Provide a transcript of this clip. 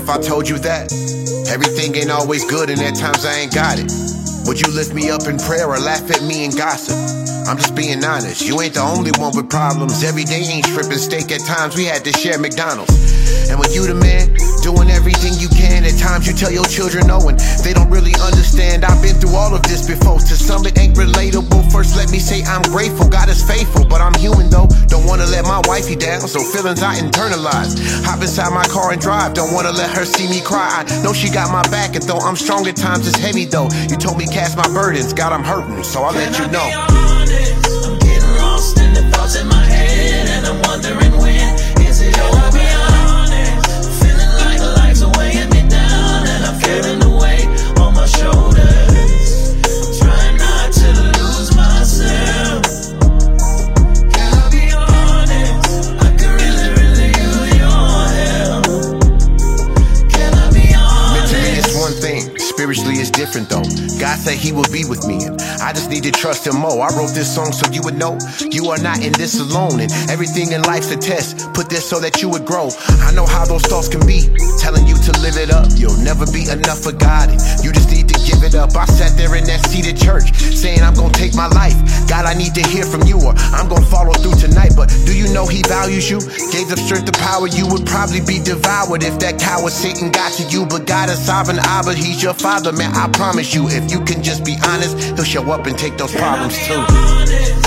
if I told you that everything ain't always good and at times I ain't got it? Would you lift me up in prayer or laugh at me and gossip? I'm just being honest, you ain't the only one with problems. Every day ain't stripping steak, at times we had to share McDonald's. And when you the man, doing everything you can, at times you tell your children no and they don't really understand. I've been through all of this before, to some it ain't relatable. First let me say I'm grateful, God is faithful, but I'm human though. Don't wanna let my wifey down, so feelings I internalize. Hop inside my car and drive, don't wanna let her see me cry. I know she got my back, and though I'm strong at times it's heavy though. You told me cast my burdens, God I'm hurting, so I'll let you know. I'm getting lost in the thoughts in my head, and I'm wondering when is it over. I'll be honest, feeling like life's weighing me down, and I'm feeling the weight on my shoulders. I'm trying not to lose myself. Can I be honest? I could really use your help. Can I be honest? Mentally it's one thing, spiritually it's different though. God said he would be with me, and I just need to trust him more. I wrote this song so you would know you are not in this alone, and everything in life's a test. Put this so that you would grow. I know how those thoughts can be, telling you to live it up. You'll never be enough for God, and you just need to give it up. I sat there in that seat at church, saying I'm gonna take my life. God, I need to hear from you, or I'm gonna follow through tonight. But do you know he values you? Gave the strength to power, you would probably be devoured if that coward Satan got to you. But God is sovereign, Abba, he's your father, man, I promise you. If you can just be honest, he'll show up and take those problems too.